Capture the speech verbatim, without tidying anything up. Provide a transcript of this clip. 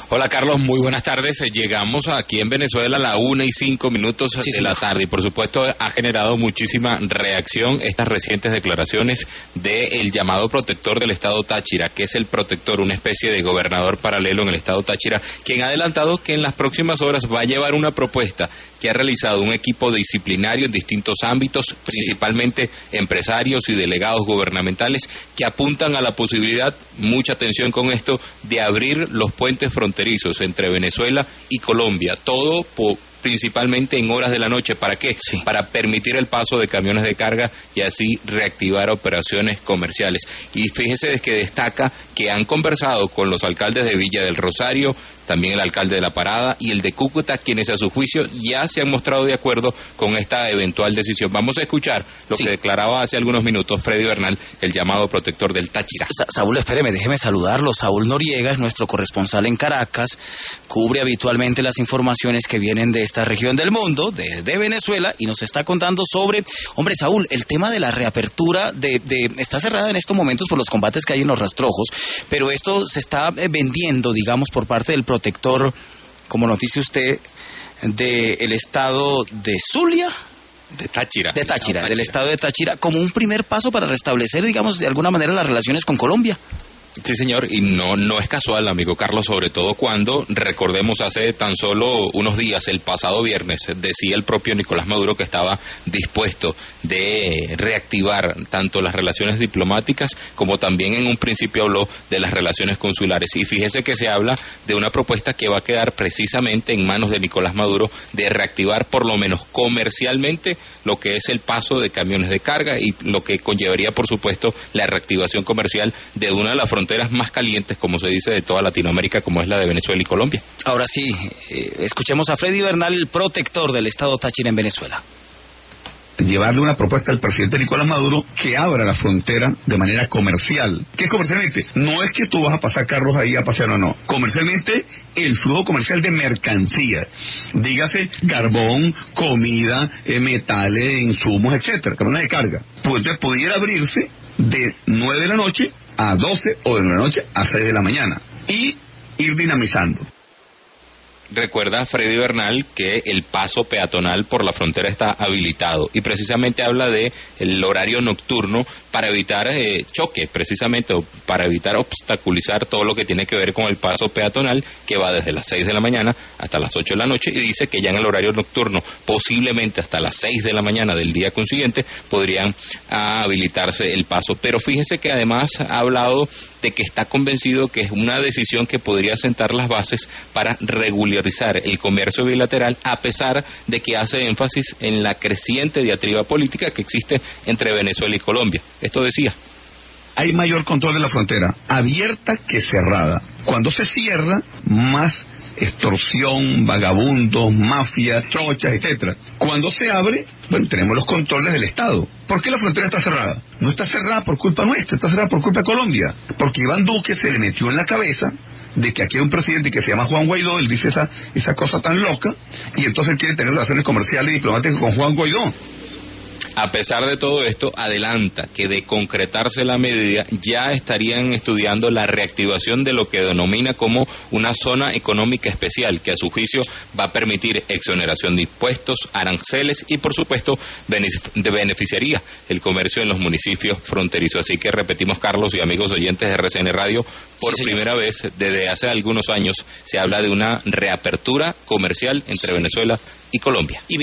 Hola Carlos, muy buenas tardes. Llegamos aquí en Venezuela a la una y cinco minutos sí, de sí, la tarde y por supuesto ha generado muchísima reacción estas recientes declaraciones del llamado protector del estado Táchira, que es el protector, una especie de gobernador paralelo en el estado Táchira, quien ha adelantado que en las próximas horas va a llevar una propuesta que ha realizado un equipo disciplinario en distintos ámbitos, principalmente sí. empresarios y delegados gubernamentales, que apuntan a la posibilidad, mucha atención con esto, de abrir los puentes fronterizos entre Venezuela y Colombia, todo por principalmente en horas de la noche. ¿Para qué? Sí. Para permitir el paso de camiones de carga y así reactivar operaciones comerciales. Y fíjese que destaca que han conversado con los alcaldes de Villa del Rosario, también el alcalde de La Parada y el de Cúcuta, quienes a su juicio ya se han mostrado de acuerdo con esta eventual decisión. Vamos a escuchar lo sí. que declaraba hace algunos minutos Freddy Bernal, el llamado protector del Táchira. Sa Saúl, espéreme, déjeme saludarlo. Saúl Noriega es nuestro corresponsal en Caracas, cubre habitualmente las informaciones que vienen de esta región del mundo, desde Venezuela, y nos está contando sobre, hombre, Saúl, el tema de la reapertura de, de está cerrada en estos momentos por los combates que hay en los rastrojos, pero esto se está vendiendo, digamos, por parte del protector, como nos dice usted, del estado de Zulia, de Táchira, de Táchira, del estado de Táchira, como un primer paso para restablecer, digamos, de alguna manera las relaciones con Colombia. Sí, señor, y no no es casual, amigo Carlos, sobre todo cuando, recordemos, hace tan solo unos días, el pasado viernes, decía el propio Nicolás Maduro que estaba dispuesto de reactivar tanto las relaciones diplomáticas como también en un principio habló de las relaciones consulares. Y fíjese que se habla de una propuesta que va a quedar precisamente en manos de Nicolás Maduro de reactivar por lo menos comercialmente lo que es el paso de camiones de carga y lo que conllevaría, por supuesto, la reactivación comercial de una de las fronteras más calientes, como se dice, de toda Latinoamérica, como es la de Venezuela y Colombia. Ahora sí, eh, escuchemos a Freddy Bernal, el protector del estado Táchira en Venezuela. Llevarle una propuesta al presidente Nicolás Maduro que abra la frontera de manera comercial. ¿Qué es comercialmente? No es que tú vas a pasar carros ahí a pasear o no. Comercialmente, el flujo comercial de mercancías. Dígase carbón, comida, eh, metales, insumos, etcétera, camiones de carga. Pues entonces pudiera abrirse de nueve de la noche a doce o de nueve de la noche a seis de la mañana y ir dinamizando. Recuerda Freddy Bernal que el paso peatonal por la frontera está habilitado y precisamente habla de el horario nocturno para evitar eh, choque, precisamente, o para evitar obstaculizar todo lo que tiene que ver con el paso peatonal que va desde las seis de la mañana hasta las ocho de la noche, y dice que ya en el horario nocturno, posiblemente hasta las seis de la mañana del día consiguiente, podrían ah, habilitarse el paso. Pero fíjese que además ha hablado de que está convencido que es una decisión que podría sentar las bases para regularizar el comercio bilateral, a pesar de que hace énfasis en la creciente diatriba política que existe entre Venezuela y Colombia. Esto decía. Hay mayor control de la frontera, abierta que cerrada. Cuando se cierra, más extorsión, vagabundos, mafias, trochas, etcétera. Cuando se abre, bueno, tenemos los controles del Estado. ¿Por qué la frontera está cerrada? No está cerrada por culpa nuestra, está cerrada por culpa de Colombia. Porque Iván Duque se le metió en la cabeza de que aquí hay un presidente que se llama Juan Guaidó, él dice esa, esa cosa tan loca, y entonces él quiere tener relaciones comerciales y diplomáticas con Juan Guaidó. A pesar de todo esto, adelanta que de concretarse la medida, ya estarían estudiando la reactivación de lo que denomina como una zona económica especial, que a su juicio va a permitir exoneración de impuestos, aranceles y, por supuesto, beneficiaría el comercio en los municipios fronterizos. Así que repetimos, Carlos y amigos oyentes de R C N Radio, por sí, primera vez desde hace algunos años se habla de una reapertura comercial entre Venezuela y Colombia. Y